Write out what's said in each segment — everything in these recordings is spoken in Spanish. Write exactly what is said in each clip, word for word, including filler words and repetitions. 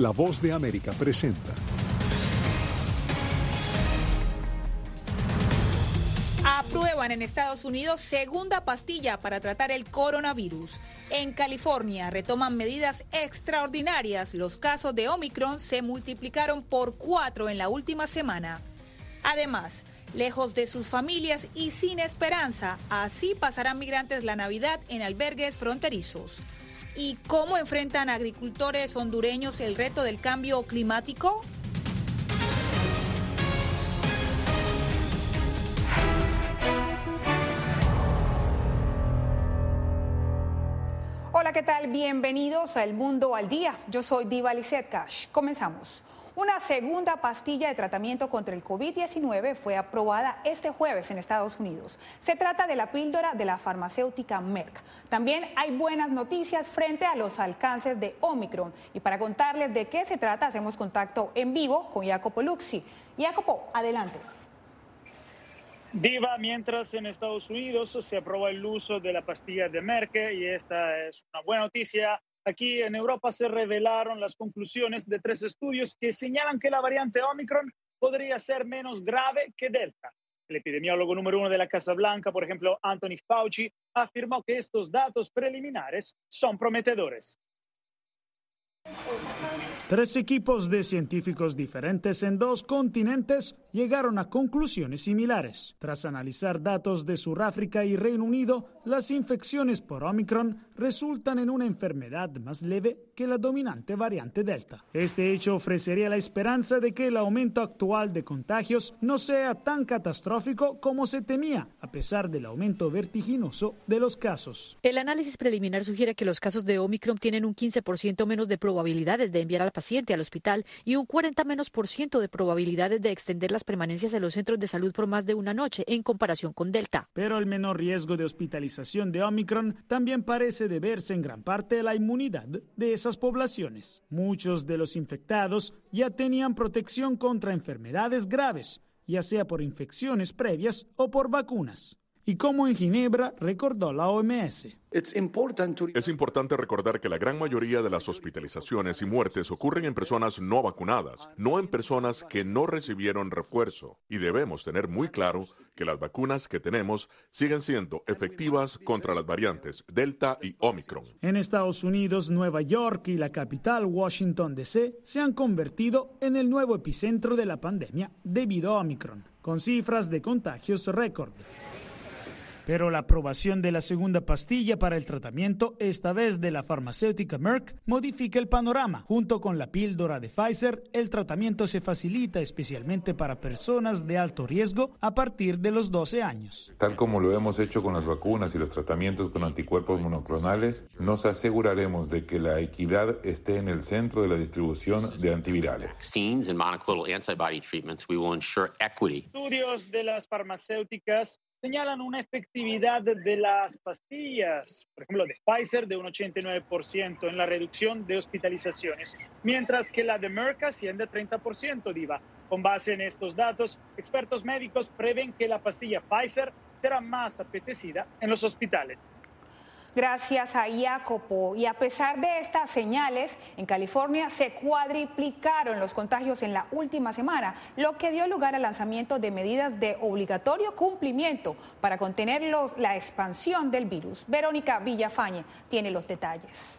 La Voz de América presenta. Aprueban en Estados Unidos segunda pastilla para tratar el coronavirus. En California retoman medidas extraordinarias. Los casos de Omicron se multiplicaron por cuatro en la última semana. Además, lejos de sus familias y sin esperanza, así pasarán migrantes la Navidad en albergues fronterizos. ¿Y cómo enfrentan agricultores hondureños el reto del cambio climático? Hola, ¿qué tal? Bienvenidos a El Mundo al Día. Yo soy Diva Lizette Cash. Comenzamos. Una segunda pastilla de tratamiento contra el COVID diecinueve fue aprobada este jueves en Estados Unidos. Se trata de la píldora de la farmacéutica Merck. También hay buenas noticias frente a los alcances de Omicron. Y para contarles de qué se trata, hacemos contacto en vivo con Jacopo Luzzi. Jacopo, adelante. Diva, mientras en Estados Unidos se aprobó el uso de la pastilla de Merck, y esta es una buena noticia, aquí en Europa se revelaron las conclusiones de tres estudios que señalan que la variante Omicron podría ser menos grave que Delta. El epidemiólogo número uno de la Casa Blanca, por ejemplo, Anthony Fauci, afirmó que estos datos preliminares son prometedores. Tres equipos de científicos diferentes en dos continentes llegaron a conclusiones similares. Tras analizar datos de Sudáfrica y Reino Unido, las infecciones por Omicron resultan en una enfermedad más leve que la dominante variante Delta. Este hecho ofrecería la esperanza de que el aumento actual de contagios no sea tan catastrófico como se temía, a pesar del aumento vertiginoso de los casos. El análisis preliminar sugiere que los casos de Omicron tienen un quince por ciento menos de probabilidades de enviar al paciente al hospital y un cuarenta menos por ciento de probabilidades de extender las permanencias en los centros de salud por más de una noche en comparación con Delta. Pero el menor riesgo de hospitalización de Omicron también parece deberse en gran parte a la inmunidad de esas poblaciones. Muchos de los infectados ya tenían protección contra enfermedades graves, ya sea por infecciones previas o por vacunas. Y como en Ginebra recordó la O M S. Es importante recordar que la gran mayoría de las hospitalizaciones y muertes ocurren en personas no vacunadas, no en personas que no recibieron refuerzo. Y debemos tener muy claro que las vacunas que tenemos siguen siendo efectivas contra las variantes Delta y Omicron. En Estados Unidos, Nueva York y la capital, Washington D C, se han convertido en el nuevo epicentro de la pandemia debido a Omicron, con cifras de contagios récord. Pero la aprobación de la segunda pastilla para el tratamiento, esta vez de la farmacéutica Merck, modifica el panorama. Junto con la píldora de Pfizer, el tratamiento se facilita especialmente para personas de alto riesgo a partir de los doce años. Tal como lo hemos hecho con las vacunas y los tratamientos con anticuerpos monoclonales, nos aseguraremos de que la equidad esté en el centro de la distribución de antivirales. Estudios de las farmacéuticas señalan una efectividad de las pastillas, por ejemplo, de Pfizer de un ochenta y nueve por ciento en la reducción de hospitalizaciones, mientras que la de Merck asciende a treinta por ciento, Diva. Con base en estos datos, expertos médicos prevén que la pastilla Pfizer será más apetecida en los hospitales. Gracias a Jacopo. Y a pesar de estas señales, en California se cuadriplicaron los contagios en la última semana, lo que dio lugar al lanzamiento de medidas de obligatorio cumplimiento para contener los, la expansión del virus. Verónica Villafañe tiene los detalles.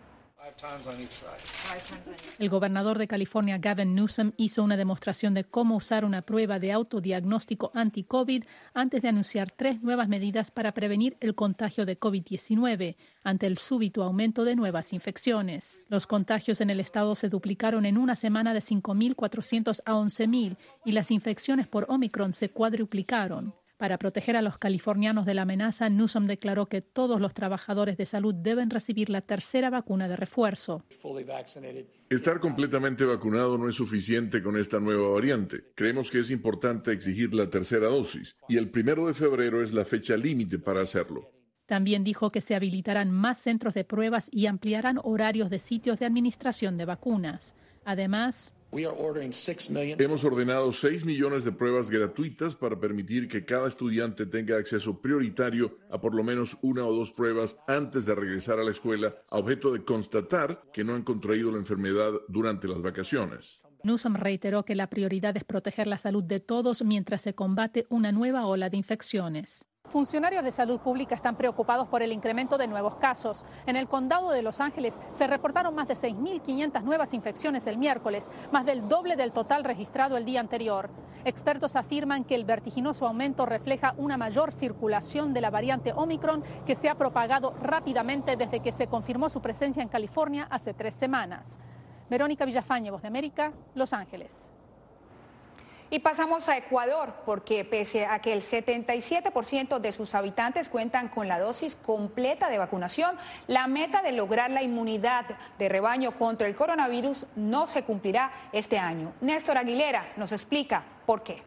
El gobernador de California, Gavin Newsom, hizo una demostración de cómo usar una prueba de autodiagnóstico anti-COVID antes de anunciar tres nuevas medidas para prevenir el contagio de COVID diecinueve ante el súbito aumento de nuevas infecciones. Los contagios en el estado se duplicaron en una semana de cinco mil cuatrocientos a once mil y las infecciones por Omicron se cuadruplicaron. Para proteger a los californianos de la amenaza, Newsom declaró que todos los trabajadores de salud deben recibir la tercera vacuna de refuerzo. Estar completamente vacunado no es suficiente con esta nueva variante. Creemos que es importante exigir la tercera dosis y el primero de febrero es la fecha límite para hacerlo. También dijo que se habilitarán más centros de pruebas y ampliarán horarios de sitios de administración de vacunas. Además, Hemos ordenado seis millones de pruebas gratuitas para permitir que cada estudiante tenga acceso prioritario a por lo menos una o dos pruebas antes de regresar a la escuela, a objeto de constatar que no han contraído la enfermedad durante las vacaciones. Newsom reiteró que la prioridad es proteger la salud de todos mientras se combate una nueva ola de infecciones. Funcionarios de salud pública están preocupados por el incremento de nuevos casos. En el condado de Los Ángeles se reportaron más de seis mil quinientas nuevas infecciones el miércoles, más del doble del total registrado el día anterior. Expertos afirman que el vertiginoso aumento refleja una mayor circulación de la variante Omicron que se ha propagado rápidamente desde que se confirmó su presencia en California hace tres semanas. Verónica Villafañe, Voz de América, Los Ángeles. Y pasamos a Ecuador, porque pese a que el setenta y siete por ciento de sus habitantes cuentan con la dosis completa de vacunación, la meta de lograr la inmunidad de rebaño contra el coronavirus no se cumplirá este año. Néstor Aguilera nos explica por qué.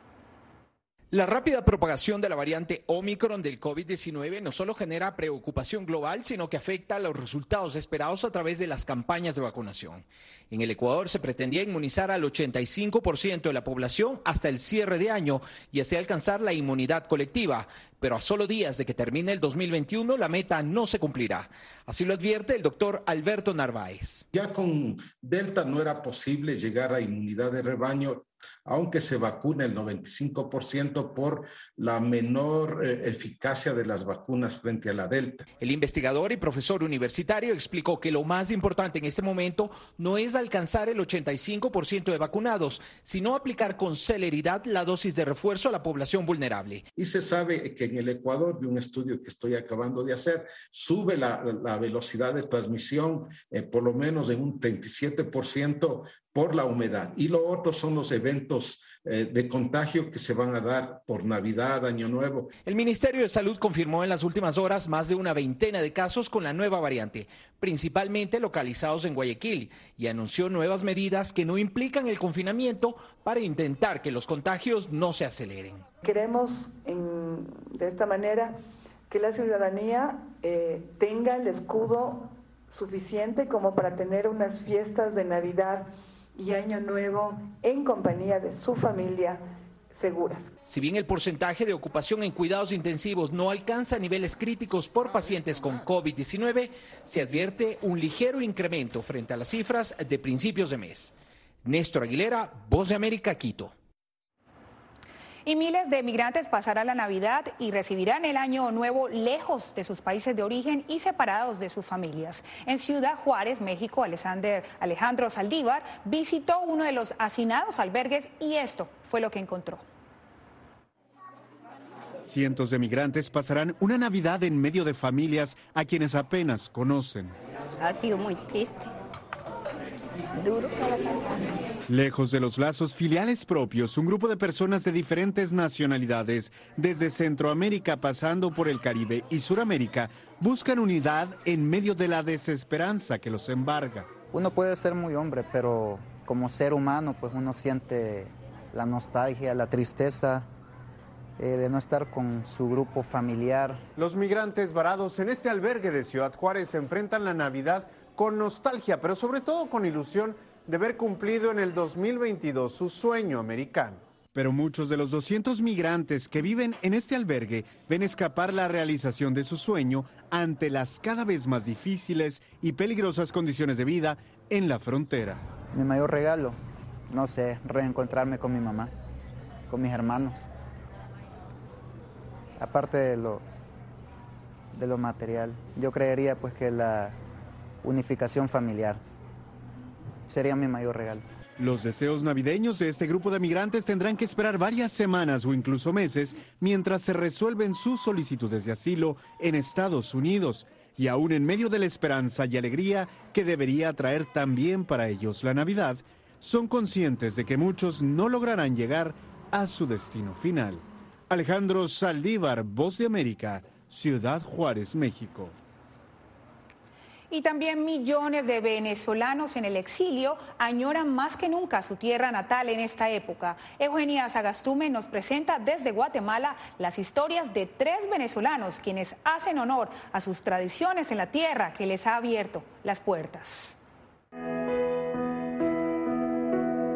La rápida propagación de la variante Omicron del COVID diecinueve no solo genera preocupación global, sino que afecta a los resultados esperados a través de las campañas de vacunación. En el Ecuador se pretendía inmunizar al ochenta y cinco por ciento de la población hasta el cierre de año y así alcanzar la inmunidad colectiva. Pero a solo días de que termine el dos mil veintiuno, la meta no se cumplirá. Así lo advierte el doctor Alberto Narváez. Ya con Delta no era posible llegar a inmunidad de rebaño, aunque se vacuna el noventa y cinco por ciento por la menor eh, eficacia de las vacunas frente a la Delta. El investigador y profesor universitario explicó que lo más importante en este momento no es alcanzar el ochenta y cinco por ciento de vacunados, sino aplicar con celeridad la dosis de refuerzo a la población vulnerable. Y se sabe que en el Ecuador, de un estudio que estoy acabando de hacer, sube la, la velocidad de transmisión eh, por lo menos en un treinta y siete por ciento por la humedad. Y lo otro son los eventos eh, de contagio que se van a dar por Navidad, Año Nuevo. El Ministerio de Salud confirmó en las últimas horas más de una veintena de casos con la nueva variante, principalmente localizados en Guayaquil, y anunció nuevas medidas que no implican el confinamiento para intentar que los contagios no se aceleren. Queremos en, de esta manera que la ciudadanía eh, tenga el escudo suficiente como para tener unas fiestas de Navidad y Año Nuevo en compañía de su familia seguras. Si bien el porcentaje de ocupación en cuidados intensivos no alcanza niveles críticos por pacientes con COVID diecinueve, se advierte un ligero incremento frente a las cifras de principios de mes. Néstor Aguilera, Voz de América, Quito. Y miles de migrantes pasarán la Navidad y recibirán el Año Nuevo lejos de sus países de origen y separados de sus familias. En Ciudad Juárez, México, Alexander, Alejandro Saldívar visitó uno de los hacinados albergues y esto fue lo que encontró. Cientos de migrantes pasarán una Navidad en medio de familias a quienes apenas conocen. Ha sido muy triste. Duro. Lejos de los lazos filiales propios, un grupo de personas de diferentes nacionalidades, desde Centroamérica pasando por el Caribe y Suramérica, buscan unidad en medio de la desesperanza que los embarga. Uno puede ser muy hombre, pero como ser humano, pues uno siente la nostalgia, la tristeza eh, de no estar con su grupo familiar. Los migrantes varados en este albergue de Ciudad Juárez se enfrentan la Navidad con nostalgia, pero sobre todo con ilusión de haber cumplido en el dos mil veintidós su sueño americano. Pero muchos de los doscientos migrantes que viven en este albergue ven escapar la realización de su sueño ante las cada vez más difíciles y peligrosas condiciones de vida en la frontera. Mi mayor regalo, no sé, reencontrarme con mi mamá, con mis hermanos. Aparte de lo, de lo material, yo creería pues que la unificación familiar sería mi mayor regalo. Los deseos navideños de este grupo de migrantes tendrán que esperar varias semanas o incluso meses mientras se resuelven sus solicitudes de asilo en Estados Unidos, y aún en medio de la esperanza y alegría que debería traer también para ellos la Navidad, son conscientes de que muchos no lograrán llegar a su destino final. Alejandro Saldívar, Voz de América, Ciudad Juárez, México. Y también millones de venezolanos en el exilio añoran más que nunca su tierra natal en esta época. Eugenia Sagastume nos presenta desde Guatemala las historias de tres venezolanos quienes hacen honor a sus tradiciones en la tierra que les ha abierto las puertas.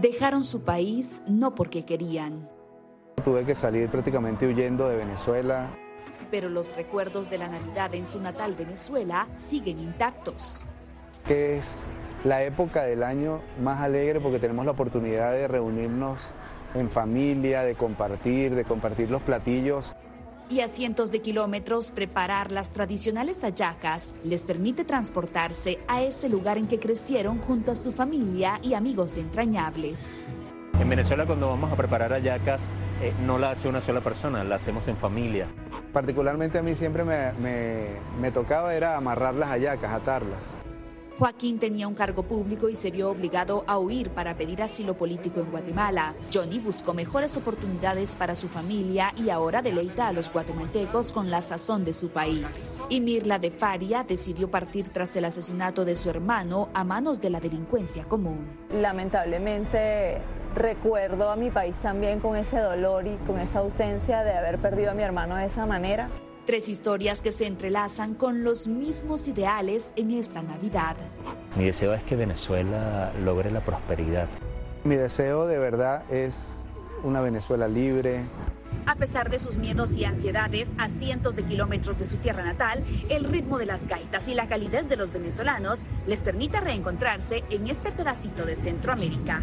dejaron su país no porque querían. Tuve que salir prácticamente huyendo de Venezuela. Pero los recuerdos de la Navidad en su natal Venezuela siguen intactos. Que es la época del año más alegre porque tenemos la oportunidad de reunirnos en familia, de compartir, de compartir los platillos. Y a cientos de kilómetros, preparar las tradicionales hallacas les permite transportarse a ese lugar en que crecieron junto a su familia y amigos entrañables. En Venezuela, cuando vamos a preparar hallacas, eh, no la hace una sola persona, la hacemos en familia. Particularmente a mí siempre me, me, me tocaba era amarrar las hallacas, atarlas. Joaquín tenía un cargo público y se vio obligado a huir para pedir asilo político en Guatemala. Johnny buscó mejores oportunidades para su familia y ahora deleita a los guatemaltecos con la sazón de su país. Y Mirla de Faria decidió partir tras el asesinato de su hermano a manos de la delincuencia común. Lamentablemente recuerdo a mi país también con ese dolor y con esa ausencia de haber perdido a mi hermano de esa manera. Tres historias que se entrelazan con los mismos ideales en esta Navidad. Mi deseo es que Venezuela logre la prosperidad. Mi deseo de verdad es una Venezuela libre. A pesar de sus miedos y ansiedades, a cientos de kilómetros de su tierra natal, el ritmo de las gaitas y la calidez de los venezolanos les permite reencontrarse en este pedacito de Centroamérica.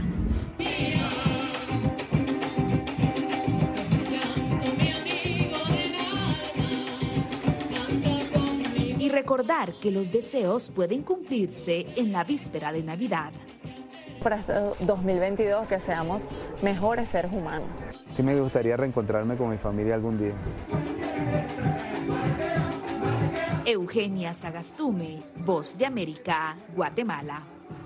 Y recordar que los deseos pueden cumplirse en la víspera de Navidad. Para este dos mil veintidós que seamos mejores seres humanos. Sí me gustaría reencontrarme con mi familia algún día. Eugenia Sagastume, Voz de América, Guatemala.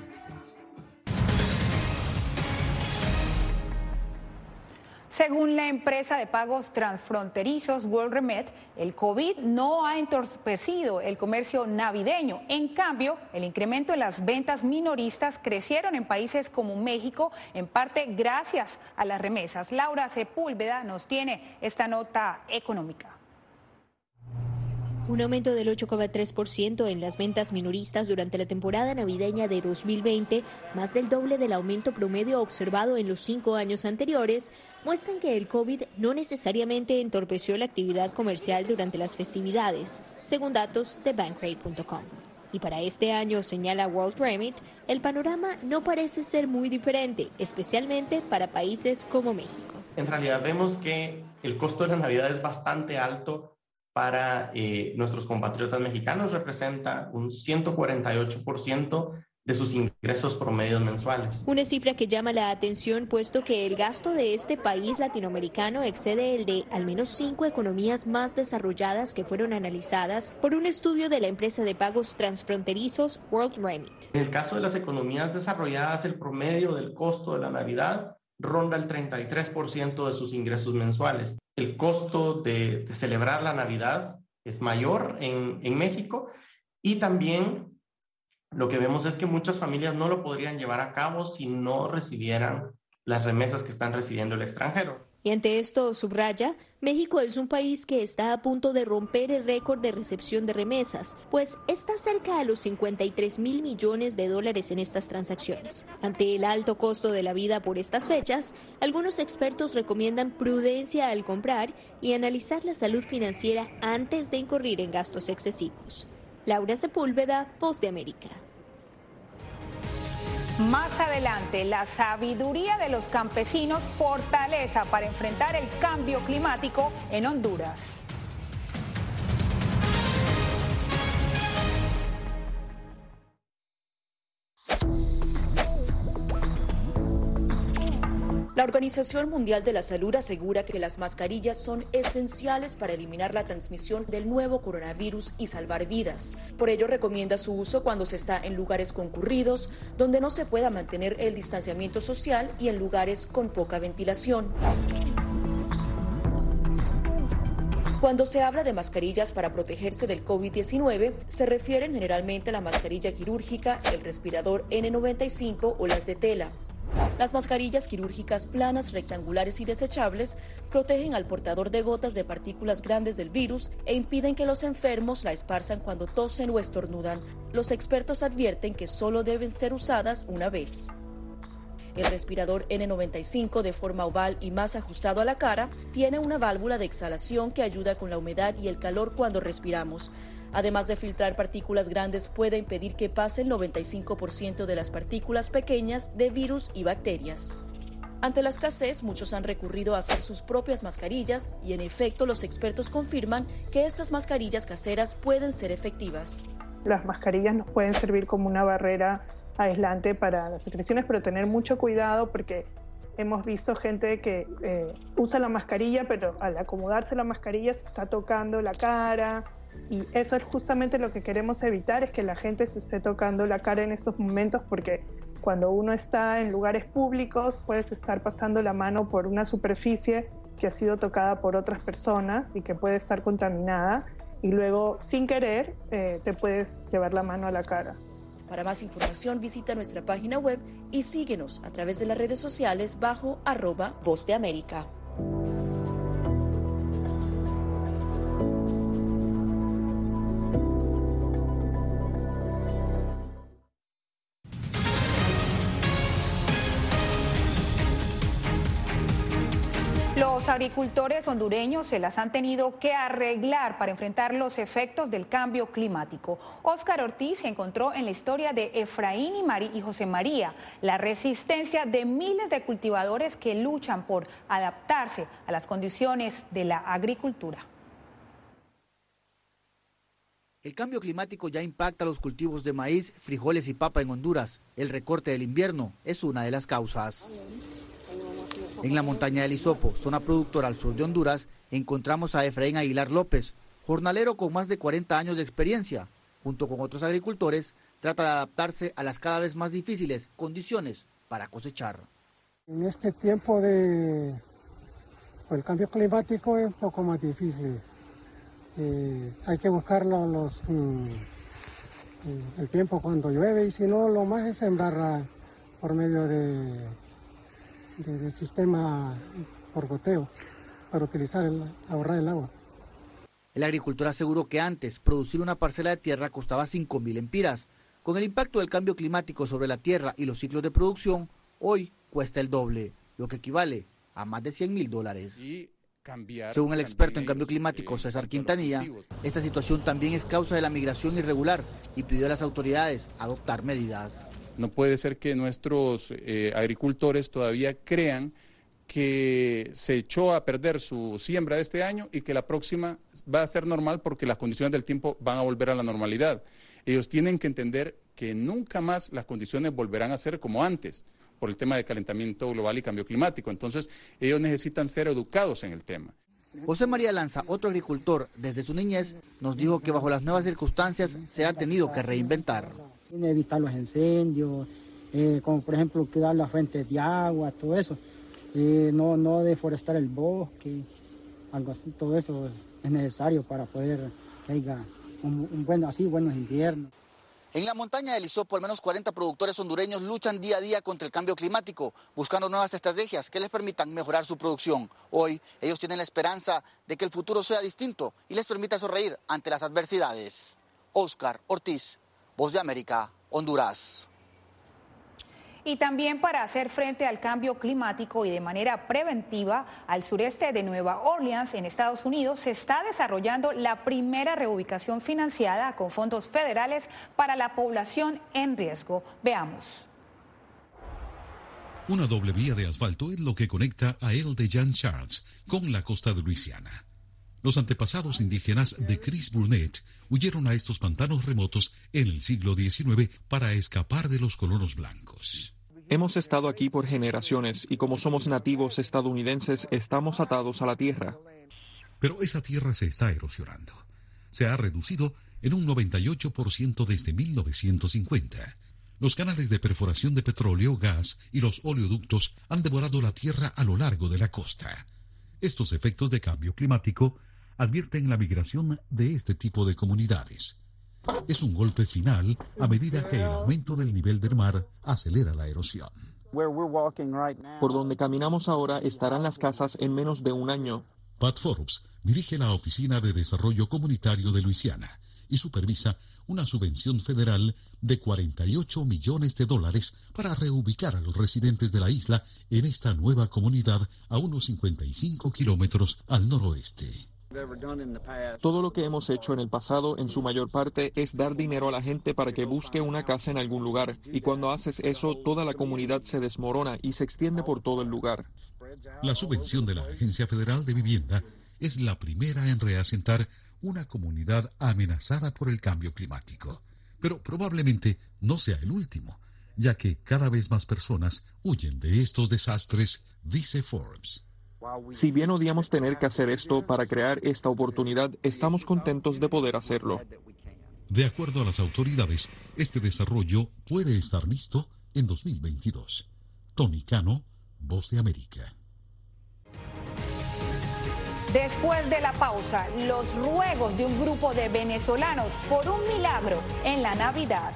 Según la empresa de pagos transfronterizos WorldRemit, el COVID no ha entorpecido el comercio navideño. En cambio, el incremento en las ventas minoristas crecieron en países como México, en parte gracias a las remesas. Laura Sepúlveda nos tiene esta nota económica. Un aumento del ocho coma tres por ciento en las ventas minoristas durante la temporada navideña de dos mil veinte, más del doble del aumento promedio observado en los cinco años anteriores, muestran que el COVID no necesariamente entorpeció la actividad comercial durante las festividades, según datos de Bankrate punto com. Y para este año, señala WorldRemit, el panorama no parece ser muy diferente, especialmente para países como México. En realidad vemos que el costo de la Navidad es bastante alto para eh, nuestros compatriotas mexicanos, representa un ciento cuarenta y ocho por ciento de sus ingresos promedios mensuales. Una cifra que llama la atención, puesto que el gasto de este país latinoamericano excede el de al menos cinco economías más desarrolladas que fueron analizadas por un estudio de la empresa de pagos transfronterizos WorldRemit. En el caso de las economías desarrolladas, el promedio del costo de la Navidad ronda el treinta y tres por ciento de sus ingresos mensuales. El costo de, de celebrar la Navidad es mayor en, en México y también lo que vemos es que muchas familias no lo podrían llevar a cabo si no recibieran las remesas que están recibiendo el extranjero. Y ante esto, subraya, México es un país que está a punto de romper el récord de recepción de remesas, pues está cerca de los cincuenta y tres mil millones de dólares en estas transacciones. Ante el alto costo de la vida por estas fechas, algunos expertos recomiendan prudencia al comprar y analizar la salud financiera antes de incurrir en gastos excesivos. Laura Sepúlveda, Voz de América. Más adelante, la sabiduría de los campesinos, fortaleza para enfrentar el cambio climático en Honduras. La Organización Mundial de la Salud asegura que las mascarillas son esenciales para eliminar la transmisión del nuevo coronavirus y salvar vidas. Por ello, recomienda su uso cuando se está en lugares concurridos, donde no se pueda mantener el distanciamiento social y en lugares con poca ventilación. Cuando se habla de mascarillas para protegerse del COVID diecinueve, se refieren generalmente a la mascarilla quirúrgica, el respirador ene noventa y cinco o las de tela. Las mascarillas quirúrgicas planas, rectangulares y desechables protegen al portador de gotas de partículas grandes del virus e impiden que los enfermos la esparzan cuando tosen o estornudan. Los expertos advierten que solo deben ser usadas una vez. El respirador ene noventa y cinco, de forma oval y más ajustado a la cara, tiene una válvula de exhalación que ayuda con la humedad y el calor cuando respiramos. Además de filtrar partículas grandes, puede impedir que pase el noventa y cinco por ciento de las partículas pequeñas de virus y bacterias. Ante la escasez, muchos han recurrido a hacer sus propias mascarillas y, en efecto, los expertos confirman que estas mascarillas caseras pueden ser efectivas. Las mascarillas nos pueden servir como una barrera aislante para las secreciones, pero tener mucho cuidado porque hemos visto gente que eh, usa la mascarilla, pero al acomodarse la mascarilla se está tocando la cara, y eso es justamente lo que queremos evitar, es que la gente se esté tocando la cara en estos momentos, porque cuando uno está en lugares públicos puedes estar pasando la mano por una superficie que ha sido tocada por otras personas y que puede estar contaminada, y luego sin querer eh, te puedes llevar la mano a la cara. Para más información visita nuestra página web y síguenos a través de las redes sociales bajo arroba Voz de América. Los agricultores hondureños se las han tenido que arreglar para enfrentar los efectos del cambio climático. Óscar Ortiz se encontró en la historia de Efraín y, Mari y José María, la resistencia de miles de cultivadores que luchan por adaptarse a las condiciones de la agricultura. El cambio climático ya impacta los cultivos de maíz, frijoles y papa en Honduras. El recorte del invierno es una de las causas. En la montaña del Hisopo, zona productora al sur de Honduras, encontramos a Efraín Aguilar López, jornalero con más de cuarenta años de experiencia. Junto con otros agricultores, trata de adaptarse a las cada vez más difíciles condiciones para cosechar. En este tiempo de pues, el cambio climático es un poco más difícil. Eh, hay que buscar los, los, mm, el tiempo cuando llueve, y si no, lo más es sembrar por medio de... de, de sistema por goteo para utilizar el, ahorrar el agua. El agricultor aseguró que antes producir una parcela de tierra costaba cinco mil empiras. Con el impacto del cambio climático sobre la tierra y los ciclos de producción, hoy cuesta el doble, lo que equivale a más de cien mil dólares. Cambiar, Según el experto en cambio climático eh, César Quintanilla, esta situación también es causa de la migración irregular y pidió a las autoridades adoptar medidas. No puede ser que nuestros eh, agricultores todavía crean que se echó a perder su siembra de este año y que la próxima va a ser normal porque las condiciones del tiempo van a volver a la normalidad. Ellos tienen que entender que nunca más las condiciones volverán a ser como antes por el tema de calentamiento global y cambio climático. Entonces, ellos necesitan ser educados en el tema. José María Lanza, otro agricultor, desde su niñez, nos dijo que bajo las nuevas circunstancias se ha tenido que reinventar. Evitar los incendios, eh, como por ejemplo cuidar las fuentes de agua, todo eso, eh, no, no deforestar el bosque, algo así, todo eso es necesario para poder que haya un, un buen, así buenos inviernos. En la montaña del Hisopo, al menos cuarenta productores hondureños luchan día a día contra el cambio climático, buscando nuevas estrategias que les permitan mejorar su producción. Hoy, ellos tienen la esperanza de que el futuro sea distinto y les permita sonreír ante las adversidades. Óscar Ortiz, Voz de América, Honduras. Y también para hacer frente al cambio climático y de manera preventiva, al sureste de Nueva Orleans, en Estados Unidos, se está desarrollando la primera reubicación financiada con fondos federales para la población en riesgo. Veamos. Una doble vía de asfalto es lo que conecta a El de Jean Charles con la costa de Luisiana. Los antepasados indígenas de Chris Burnett huyeron a estos pantanos remotos en el siglo diecinueve para escapar de los colonos blancos. Hemos estado aquí por generaciones y como somos nativos estadounidenses estamos atados a la tierra. Pero esa tierra se está erosionando. Se ha reducido en un noventa y ocho por ciento desde mil novecientos cincuenta. Los canales de perforación de petróleo, gas y los oleoductos han devorado la tierra a lo largo de la costa. Estos efectos de cambio climático advierten la migración de este tipo de comunidades. Es un golpe final a medida que el aumento del nivel del mar acelera la erosión. Por donde caminamos ahora estarán las casas en menos de un año. Pat Forbes dirige la Oficina de Desarrollo Comunitario de Luisiana y supervisa una subvención federal de cuarenta y ocho millones de dólares para reubicar a los residentes de la isla en esta nueva comunidad a unos cincuenta y cinco kilómetros al noroeste. Todo lo que hemos hecho en el pasado, en su mayor parte, es dar dinero a la gente para que busque una casa en algún lugar. Y cuando haces eso, toda la comunidad se desmorona y se extiende por todo el lugar. La subvención de la Agencia Federal de Vivienda es la primera en reasentar una comunidad amenazada por el cambio climático. Pero probablemente no sea el último, ya que cada vez más personas huyen de estos desastres, dice Forbes. Si bien odiamos tener que hacer esto para crear esta oportunidad, estamos contentos de poder hacerlo. De acuerdo a las autoridades, este desarrollo puede estar listo en dos mil veintidós. Tony Cano, Voz de América. Después de la pausa, los ruegos de un grupo de venezolanos por un milagro en la Navidad.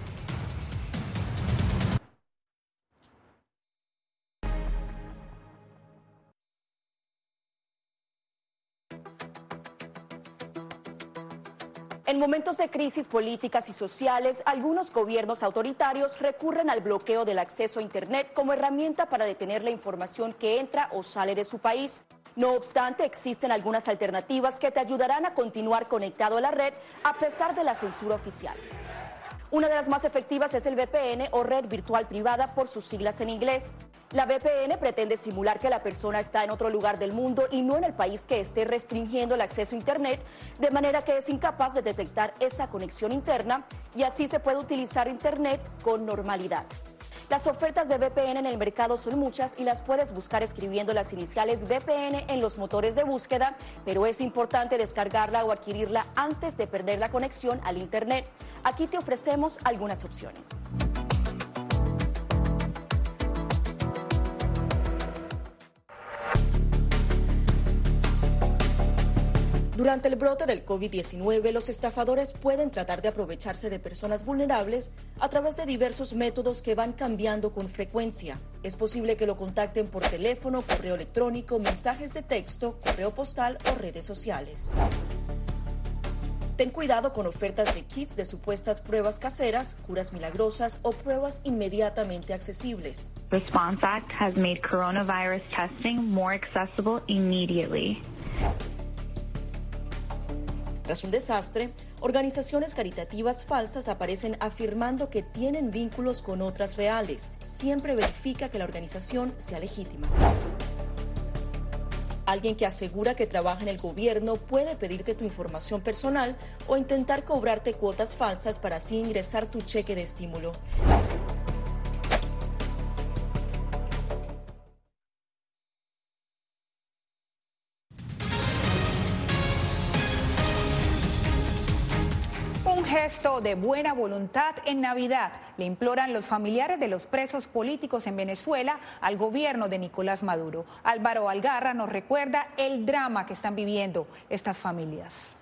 En momentos de crisis políticas y sociales, algunos gobiernos autoritarios recurren al bloqueo del acceso a Internet como herramienta para detener la información que entra o sale de su país. No obstante, existen algunas alternativas que te ayudarán a continuar conectado a la red a pesar de la censura oficial. Una de las más efectivas es el V P N o red virtual privada por sus siglas en inglés. La V P N pretende simular que la persona está en otro lugar del mundo y no en el país que esté restringiendo el acceso a Internet, de manera que es incapaz de detectar esa conexión interna y así se puede utilizar Internet con normalidad. Las ofertas de V P N en el mercado son muchas y las puedes buscar escribiendo las iniciales V P N en los motores de búsqueda, pero es importante descargarla o adquirirla antes de perder la conexión al Internet. Aquí te ofrecemos algunas opciones. Durante el brote del COVID diecinueve, los estafadores pueden tratar de aprovecharse de personas vulnerables a través de diversos métodos que van cambiando con frecuencia. Es posible que lo contacten por teléfono, correo electrónico, mensajes de texto, correo postal o redes sociales. Ten cuidado con ofertas de kits de supuestas pruebas caseras, curas milagrosas o pruebas inmediatamente accesibles. Response Act has made coronavirus testing more accessible immediately. Tras un desastre, organizaciones caritativas falsas aparecen afirmando que tienen vínculos con otras reales. Siempre verifica que la organización sea legítima. Alguien que asegura que trabaja en el gobierno puede pedirte tu información personal o intentar cobrarte cuotas falsas para así ingresar tu cheque de estímulo. Gesto de buena voluntad en Navidad, le imploran los familiares de los presos políticos en Venezuela al gobierno de Nicolás Maduro. Álvaro Algarra nos recuerda el drama que están viviendo estas familias.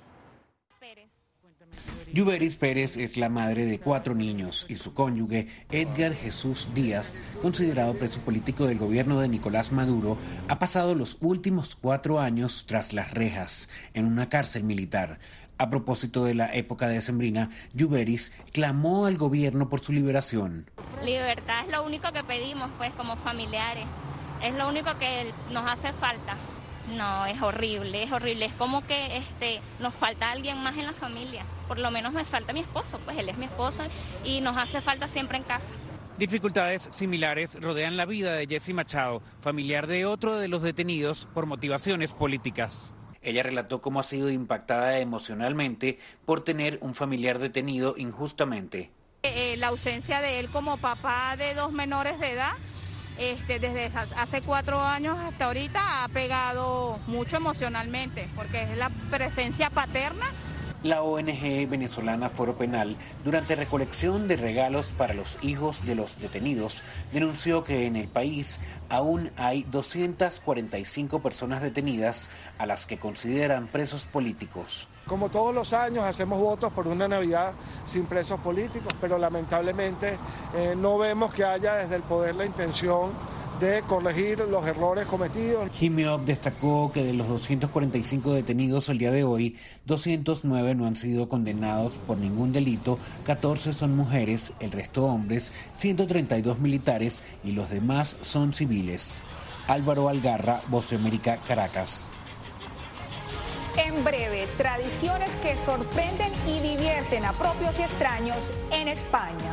Yuberis Pérez es la madre de cuatro niños y su cónyuge, Edgar Jesús Díaz, considerado preso político del gobierno de Nicolás Maduro, ha pasado los últimos cuatro años tras las rejas, en una cárcel militar. A propósito de la época decembrina, Yuberis clamó al gobierno por su liberación. Libertad es lo único que pedimos, pues, como familiares. Es lo único que nos hace falta. No, es horrible, es horrible. Es como que este, nos falta alguien más en la familia. Por lo menos me falta mi esposo, pues él es mi esposo y nos hace falta siempre en casa. Dificultades similares rodean la vida de Jessie Machado, familiar de otro de los detenidos por motivaciones políticas. Ella relató cómo ha sido impactada emocionalmente por tener un familiar detenido injustamente. Eh, la ausencia de él como papá de dos menores de edad, este, desde hace cuatro años hasta ahorita ha pegado mucho emocionalmente, porque es la presencia paterna. La O N G venezolana Foro Penal, durante recolección de regalos para los hijos de los detenidos, denunció que en el país aún hay doscientas cuarenta y cinco personas detenidas a las que consideran presos políticos. Como todos los años hacemos votos por una Navidad sin presos políticos, pero lamentablemente eh, no vemos que haya desde el poder la intención de corregir los errores cometidos. Jimiov destacó que de los doscientos cuarenta y cinco detenidos el día de hoy, doscientos nueve no han sido condenados por ningún delito, catorce son mujeres, el resto hombres, ciento treinta y dos militares y los demás son civiles. Álvaro Algarra, Voz de América, Caracas. En breve, tradiciones que sorprenden y divierten a propios y extraños en España.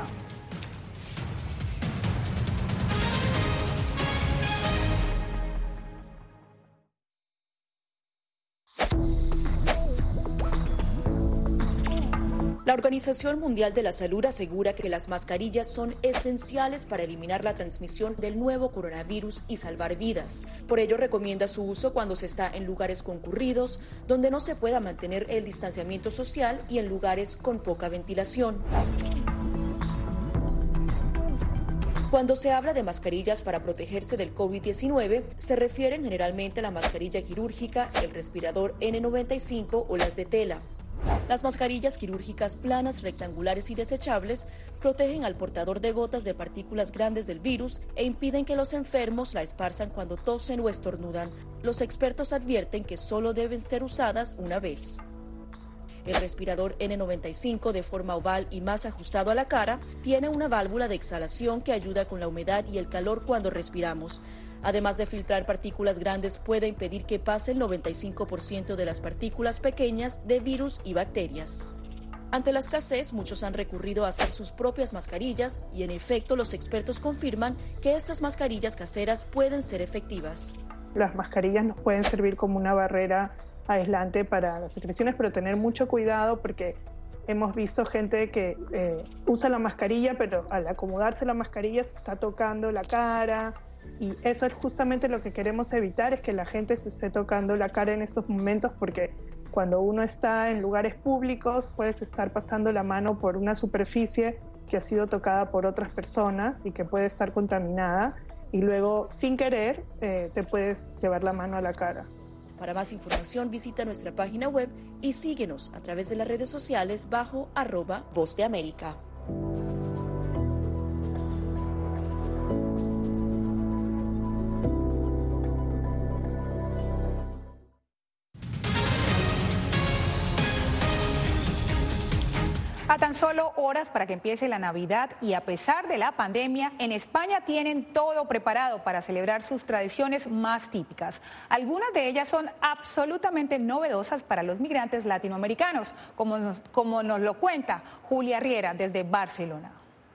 La Organización Mundial de la Salud asegura que las mascarillas son esenciales para eliminar la transmisión del nuevo coronavirus y salvar vidas. Por ello, recomienda su uso cuando se está en lugares concurridos, donde no se pueda mantener el distanciamiento social y en lugares con poca ventilación. Cuando se habla de mascarillas para protegerse del COVID diecinueve, se refieren generalmente a la mascarilla quirúrgica, el respirador ene noventa y cinco o las de tela. Las mascarillas quirúrgicas planas, rectangulares y desechables protegen al portador de gotas de partículas grandes del virus e impiden que los enfermos la esparzan cuando tosen o estornudan. Los expertos advierten que solo deben ser usadas una vez. El respirador ene noventa y cinco, de forma oval y más ajustado a la cara, tiene una válvula de exhalación que ayuda con la humedad y el calor cuando respiramos. Además de filtrar partículas grandes, puede impedir que pase el noventa y cinco por ciento de las partículas pequeñas de virus y bacterias. Ante la escasez, muchos han recurrido a hacer sus propias mascarillas y, en efecto, los expertos confirman que estas mascarillas caseras pueden ser efectivas. Las mascarillas nos pueden servir como una barrera aislante para las secreciones, pero tener mucho cuidado porque hemos visto gente que eh, usa la mascarilla, pero al acomodarse la mascarilla se está tocando la cara. Y eso es justamente lo que queremos evitar, es que la gente se esté tocando la cara en estos momentos, porque cuando uno está en lugares públicos puedes estar pasando la mano por una superficie que ha sido tocada por otras personas y que puede estar contaminada, y luego sin querer eh, te puedes llevar la mano a la cara. Para más información visita nuestra página web y síguenos a través de las redes sociales bajo arroba Voz de América. A tan solo horas para que empiece la Navidad y a pesar de la pandemia, en España tienen todo preparado para celebrar sus tradiciones más típicas. Algunas de ellas son absolutamente novedosas para los migrantes latinoamericanos, como nos, como nos lo cuenta Julia Riera desde Barcelona.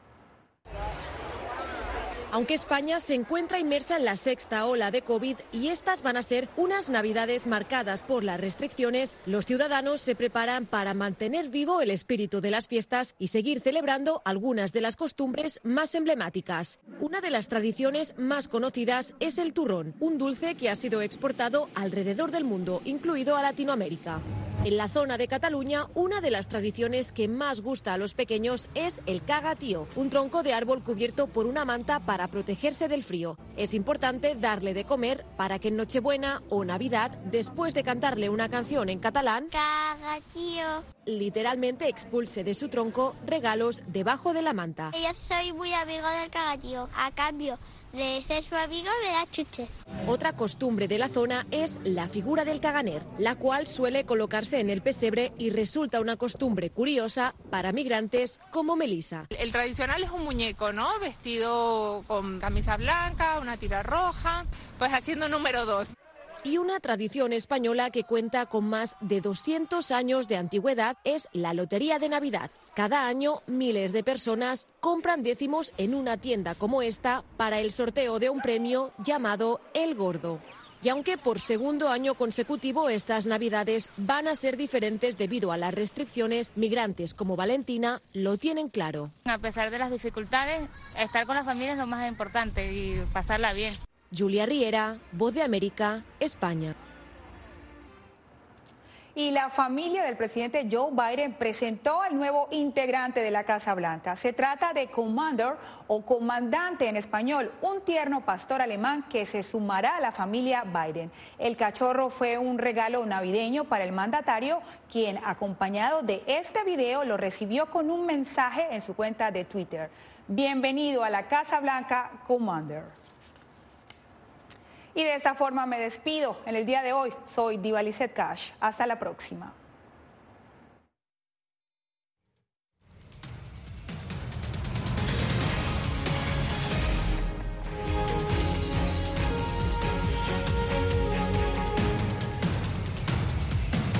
Aunque España se encuentra inmersa en la sexta ola de COVID y estas van a ser unas navidades marcadas por las restricciones, los ciudadanos se preparan para mantener vivo el espíritu de las fiestas y seguir celebrando algunas de las costumbres más emblemáticas. Una de las tradiciones más conocidas es el turrón, un dulce que ha sido exportado alrededor del mundo, incluido a Latinoamérica. En la zona de Cataluña, una de las tradiciones que más gusta a los pequeños es el cagatío, un tronco de árbol cubierto por una manta para protegerse del frío. Es importante darle de comer para que en Nochebuena o Navidad, después de cantarle una canción en catalán, cagatío, literalmente expulse de su tronco regalos debajo de la manta. Yo soy muy amigo del cagatío, a cambio de ser su amigo me da chuches. Otra costumbre de la zona es la figura del caganer, la cual suele colocarse en el pesebre y resulta una costumbre curiosa para migrantes como Melissa. El tradicional es un muñeco, ¿no? Vestido con camisa blanca, una tira roja, pues haciendo número dos. Y una tradición española que cuenta con más de doscientos años de antigüedad es la Lotería de Navidad. Cada año miles de personas compran décimos en una tienda como esta para el sorteo de un premio llamado El Gordo. Y aunque por segundo año consecutivo estas Navidades van a ser diferentes debido a las restricciones, migrantes como Valentina lo tienen claro. A pesar de las dificultades, estar con la familia es lo más importante y pasarla bien. Julia Riera, Voz de América, España. Y la familia del presidente Joe Biden presentó al nuevo integrante de la Casa Blanca. Se trata de Commander o comandante en español, un tierno pastor alemán que se sumará a la familia Biden. El cachorro fue un regalo navideño para el mandatario, quien, acompañado de este video, lo recibió con un mensaje en su cuenta de Twitter. Bienvenido a la Casa Blanca, Commander. Y de esta forma me despido en el día de hoy. Soy Diva Lizeth Cash. Hasta la próxima.